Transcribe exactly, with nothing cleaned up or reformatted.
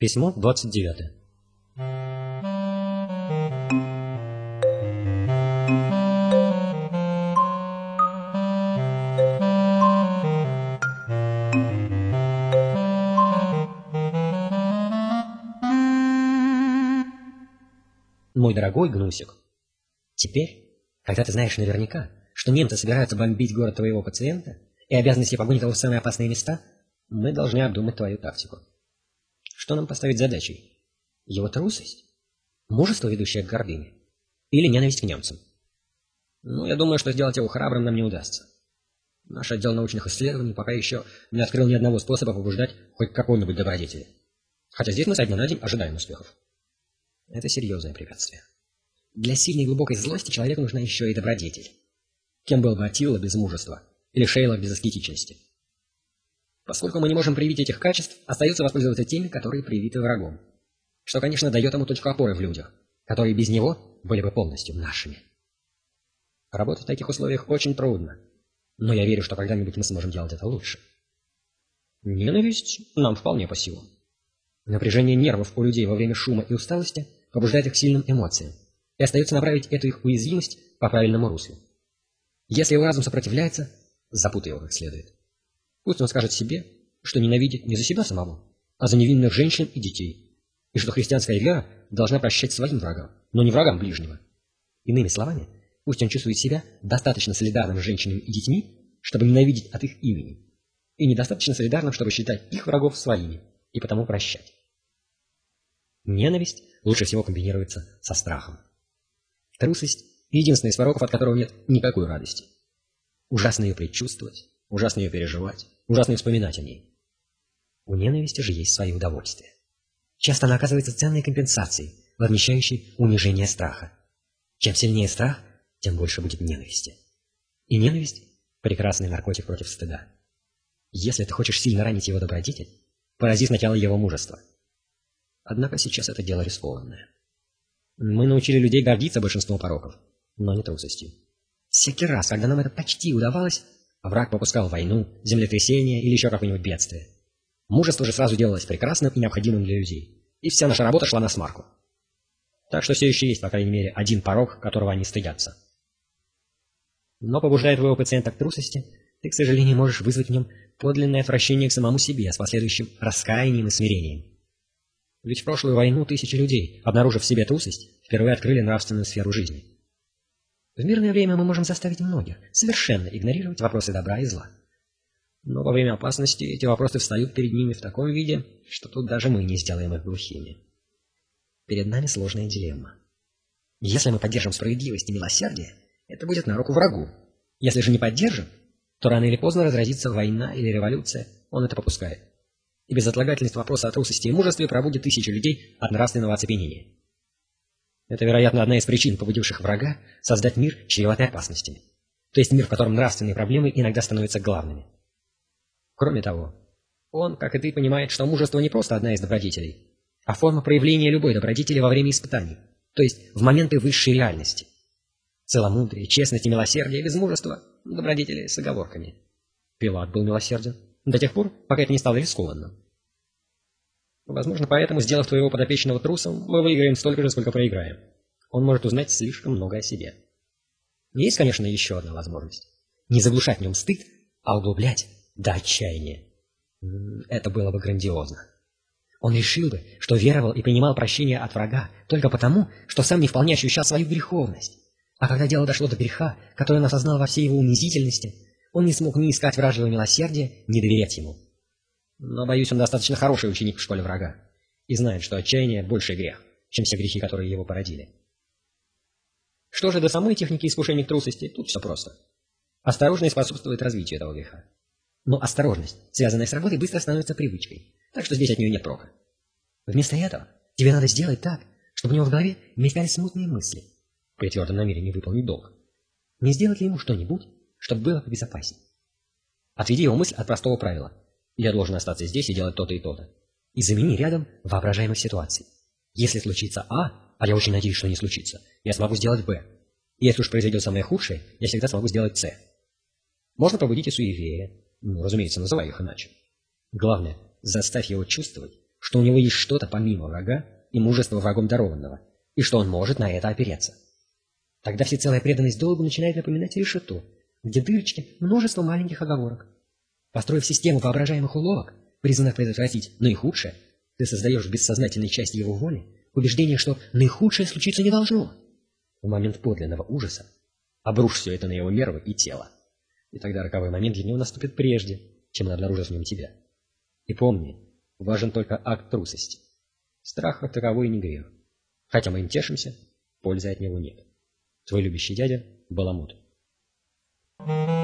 Письмо двадцать девятое. Мой дорогой Гнусик, теперь, когда ты знаешь наверняка, что немцы собираются бомбить город твоего пациента и обязанности погонят его в самые опасные места, мы должны обдумать твою тактику. Что нам поставить задачей? Его трусость? Мужество, ведущее к гордыне? Или ненависть к немцам? Ну, я думаю, что сделать его храбрым нам не удастся. Наш отдел научных исследований пока еще не открыл ни одного способа побуждать хоть какой-нибудь добродетели. Хотя здесь мы со дня на день ожидаем успехов. Это серьезное препятствие. Для сильной глубокой злости человеку нужна еще и добродетель. Кем был бы Аттила без мужества? Или Шейлок без аскетичности? Поскольку мы не можем проявить этих качеств, остается воспользоваться теми, которые привиты врагом. Что, конечно, дает ему точку опоры в людях, которые без него были бы полностью нашими. Работать в таких условиях очень трудно, но я верю, что когда-нибудь мы сможем делать это лучше. Ненависть нам вполне по силам. Напряжение нервов у людей во время шума и усталости побуждает их к сильным эмоциям, и остается направить эту их уязвимость по правильному руслу. Если его разум сопротивляется, запутай его как следует. Пусть он скажет себе, что ненавидит не за себя самого, а за невинных женщин и детей, и что христианская вера должна прощать своим врагам, но не врагам ближнего. Иными словами, пусть он чувствует себя достаточно солидарным с женщинами и детьми, чтобы ненавидеть от их имени, и недостаточно солидарным, чтобы считать их врагов своими, и потому прощать. Ненависть лучше всего комбинируется со страхом. Трусость – единственный из пороков, от которого нет никакой радости. Ужасно ее предчувствовать, ужасно ее переживать, ужасно вспоминать о ней. У ненависти же есть свои удовольствия. Часто она оказывается ценной компенсацией, возмещающей унижение страха. Чем сильнее страх, тем больше будет ненависти. И ненависть – прекрасный наркотик против стыда. Если ты хочешь сильно ранить его добродетель, порази сначала его мужество. Однако сейчас это дело рискованное. Мы научили людей гордиться большинством пороков, но не трусостью. Всякий раз, когда нам это почти удавалось, враг попускал войну, землетрясение или еще какое-нибудь бедствие. Мужество же сразу делалось прекрасным и необходимым для людей, и вся наша работа шла на смарку. Так что все еще есть, по крайней мере, один порок, которого они стыдятся. Но побуждая твоего пациента к трусости, ты, к сожалению, можешь вызвать в нем подлинное отвращение к самому себе с последующим раскаянием и смирением. Ведь в прошлую войну тысячи людей, обнаружив в себе трусость, впервые открыли нравственную сферу жизни. В мирное время мы можем заставить многих совершенно игнорировать вопросы добра и зла. Но во время опасности эти вопросы встают перед ними в таком виде, что тут даже мы не сделаем их глухими. Перед нами сложная дилемма. Если мы поддержим справедливость и милосердие, это будет на руку врагу. Если же не поддержим, то рано или поздно разразится война или революция, он это попускает. И безотлагательность вопроса о трусости и мужестве пробудит тысячи людей от нравственного оцепенения. Это, вероятно, одна из причин, побудивших врага создать мир, чреватый опасностями. То есть мир, в котором нравственные проблемы иногда становятся главными. Кроме того, он, как и ты, понимает, что мужество не просто одна из добродетелей, а форма проявления любой добродетели во время испытаний, то есть в моменты высшей реальности. Целомудрие, честность и милосердие без мужества – добродетели с оговорками. Пилат был милосерден до тех пор, пока это не стало рискованным. Возможно, поэтому, сделав твоего подопечного трусом, мы выиграем столько же, сколько проиграем. Он может узнать слишком много о себе. Есть, конечно, еще одна возможность. Не заглушать в нем стыд, а углублять до отчаяния. Это было бы грандиозно. Он решил бы, что веровал и принимал прощение от врага только потому, что сам не вполне ощущал свою греховность. А когда дело дошло до греха, который он осознал во всей его унизительности, он не смог ни искать вражьего милосердия, ни доверять ему. Но, боюсь, он достаточно хороший ученик в школе врага и знает, что отчаяние – больший грех, чем все грехи, которые его породили. Что же до самой техники искушения к трусости, тут все просто. Осторожность способствует развитию этого греха. Но осторожность, связанная с работой, быстро становится привычкой, так что здесь от нее нет прока. Вместо этого тебе надо сделать так, чтобы у него в голове мелькали смутные мысли, при твердом намерении выполнить долг. Не сделать ли ему что-нибудь, чтобы было побезопаснее? Отведи его мысль от простого правила. Я должен остаться здесь и делать то-то и то-то. И замени рядом воображаемых ситуаций. Если случится А, а я очень надеюсь, что не случится, я смогу сделать Б. И если уж произойдет самое худшее, я всегда смогу сделать С. Можно пробудить и суеверие. Ну, разумеется, называй их иначе. Главное, заставь его чувствовать, что у него есть что-то помимо врага и мужества врагом дарованного, и что он может на это опереться. Тогда всецелая преданность долгу начинает напоминать решето, где дырочки множество маленьких оговорок. Построив систему воображаемых уловок, призванных предотвратить наихудшее, ты создаешь в бессознательной части его воли убеждение, что наихудшее случиться не должно. В момент подлинного ужаса обрушь все это на его нервы и тело, и тогда роковой момент для него наступит прежде, чем он обнаружит в нем тебя. И помни, важен только акт трусости. Страх как таковой не грех. Хотя мы им тешимся, пользы от него нет. Твой любящий дядя Баламут.